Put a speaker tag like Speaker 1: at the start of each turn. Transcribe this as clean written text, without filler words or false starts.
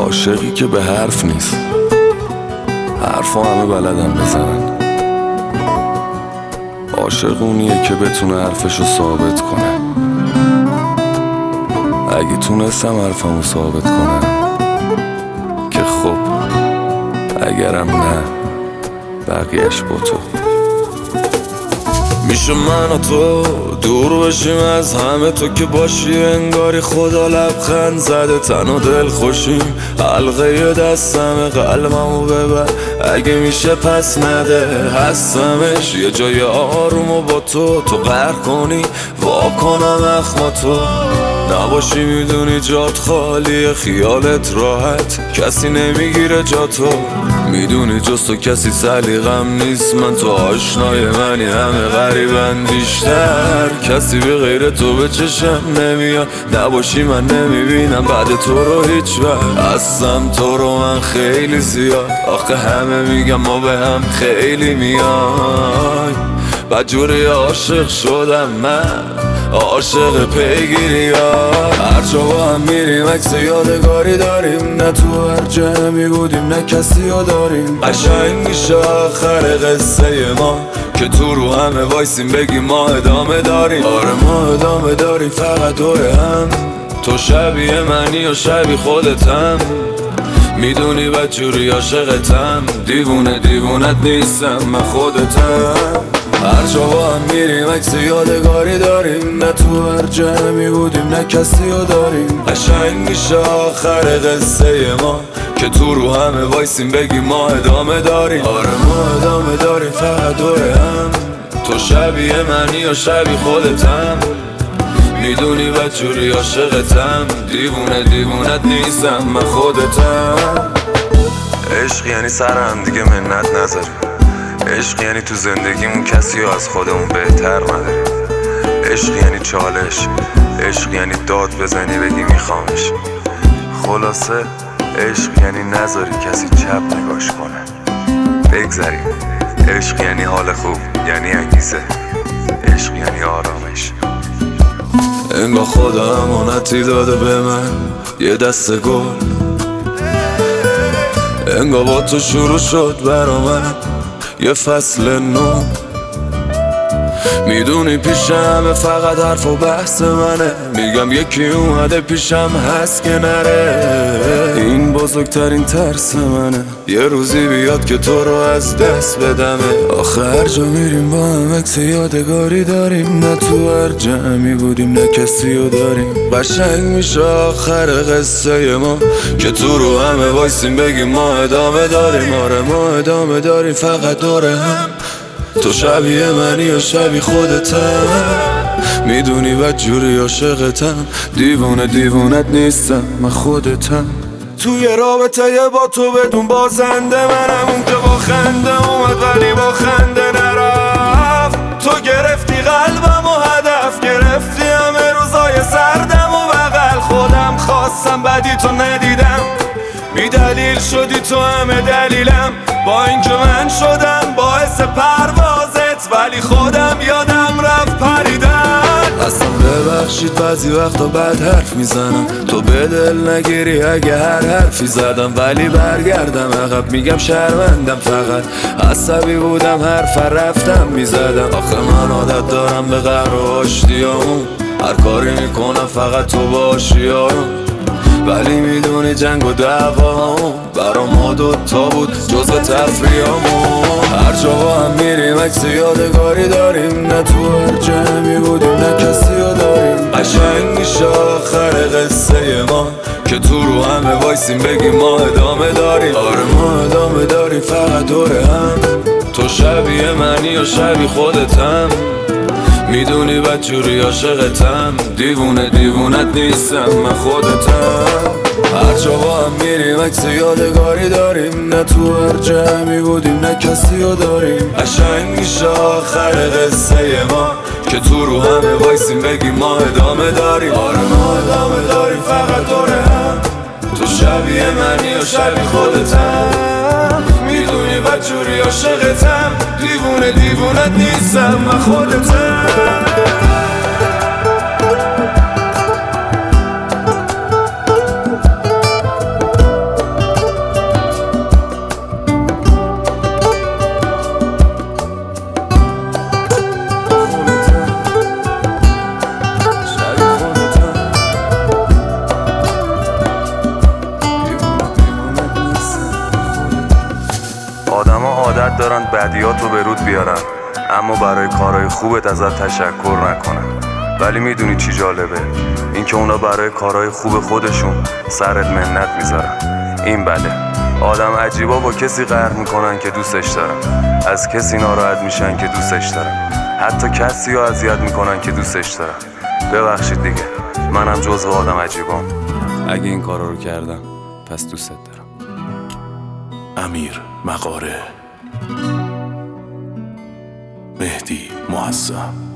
Speaker 1: عاشقی که به حرف نیست، حرفا همه بلدن بزنن. عاشق اونیه که بتونه حرفشو ثابت کنه. اگه تونستم حرفمو ثابت کنم که خب، اگرم نه بقیهش با تو. میشه من و تو دور بشیم از همه، تو که باشی انگاری خدا لبخند زده. تن و دل خوشیم، حلقه دستم قلبمو ببر اگه میشه پس نده. هستمش یه جای آرومو با تو قهر کنی واکنم اخماتو. نباشی میدونی جات خالیه، خیالت راحت کسی نمیگیره جاتو. میدونی جز تو کسی سلیقم نیست، من تو آشنای منی همه غریبن بیشتر. کسی به غیر تو به چشم نمیاد، نباشی من نمیبینم بعد تو رو هیچ وقت. هستم تو رو من خیلی زیاد، آخه همه میگم ما به هم خیلی میای. بدجوری عاشق شدم من، عاشق پیگیری ها. هر جا با هم میریم عکس یادگاری داریم، نه تو هر جمعی بودیم نه کسی ها داریم. قشنگ میشه آخر قصه ما که تو رو همه وایسیم بگیم ما ادامه داریم. آره ما ادامه داریم فقط دور هم، تو شبیه منی و شبیه خودتم. میدونی بدجوری عاشقتم، دیوونه دیوونت نیستم من خودتم. هر جا با هم میریم عکس یادگاری داریم، نه تو هر جمعی بودیم نه کسی ها داریم. قشنگ میشه آخر قصه ما که تو رو همه وایسیم بگیم ما ادامه داریم. آره ما ادامه داریم فقط دور هم، تو شبیه منی و شبیه خودتم. میدونی بدجوری عاشقتم، دیوونه دیوونت نیستم من خودتم.
Speaker 2: عشق یعنی سر هم دیگه منت نذاریم، عشق یعنی تو زندگیمون کسی رو از خودمون بهتر نداریم. عشق یعنی چالش، عشق یعنی داد بزنی بگی میخوامش. خلاصه عشق یعنی نذاری کسی چپ نگاش کنه، بگذریم. عشق یعنی حال خوب، یعنی انگیزه، عشق یعنی آرامش.
Speaker 1: انگار خدا امانتی داده به من یه دسته گل، انگار با تو شروع شد برا من یه فصل نو. میدونی پیشم فقط حرف و بحث منه، میگم یکی اومده پیشم هست که نره. این بزرگترین ترس منه یه روزی بیاد که تو رو از دست بدمه. آخه هر جا میریم با هم عکس یادگاری داریم، نه تو هر جمعی بودیم نه کسی رو داریم. قشنگ میشه آخر قصه ما که تو رو همه وایسیم بگیم ما ادامه داریم. آره ما ادامه داریم فقط دور هم، تو شبیه منی و شبیه خودتم. میدونی بدجوری عاشقتم، دیوونه دیوونت نیستم من خودتم. توی رابطه با تو بدون بازنده منم، اون که با خنده اومد ولی با خنده نرفت. تو گرفتی قلبم و هدف گرفتی همه روزای سردم و بغل خودم خواستم بدی تو ندیدم. بی دلیل شدی تو همه دلیلم، با اینکه من شدم باعث پروازت ولی خودم یادم رفت پریدن. اصلا ببخشید بعضی وقتا بد حرف میزنم، تو به دل نگیری اگه هر حرفی زدم. ولی برگردم عقب میگم شرمندم، فقط عصبی بودم حرف رفتم میزدم. آخه من عادت دارم به قهر و آشتیامون، هر کاری میکنم فقط تو باشی آروم. ولی میدونی جنگ و دعوامون برا ما دوتا بود جزو تفریامون. هر جا با هم میریم عکس یادگاری داریم، نه تو هر جمعی بودیم نه کسی رو داریم. قشنگ میشه آخر قصه ما که تو رو همه وایسیم بگیم ما ادامه داریم. آره ما ادامه داریم فقط دور هم، تو شبیه منی و شبیه خودتم. میدونی بدجوری عاشقتم، دیوونه دیوونت نیستم من خودتم. هر جا با هم میریم عکس یادگاری داریم، نه تو هر جمعی بودیم نه کسی رو داریم. قشنگ میشه آخر قصه ما که تو رو همه وایسیم بگیم ما ادامه داریم. آره ما ادامه داریم فقط دور هم، تو شبیه منی و شبیه خودتم. میدونی بدجوری عاشقتم، دیوونه دیوونت نیستم من خودتم.
Speaker 2: بدیاتو به رود بیارن اما برای کارهای خوبت ازت تشکر نکنن. ولی میدونی چی جالبه؟ اینکه اونا برای کارهای خوب خودشون سرت منت میذارن. این بله، آدم عجیبا با کسی قهر میکنن که دوستش دارن، از کسی ناراحت میشن که دوستش دارن، حتی کسی رو اذیت میکنن که دوستش دارن. ببخشید دیگه، منم جزو آدم عجیبام. اگه این کارا رو کردم پس دوستت دارم.
Speaker 3: امیر مغاره، مهدی معظم.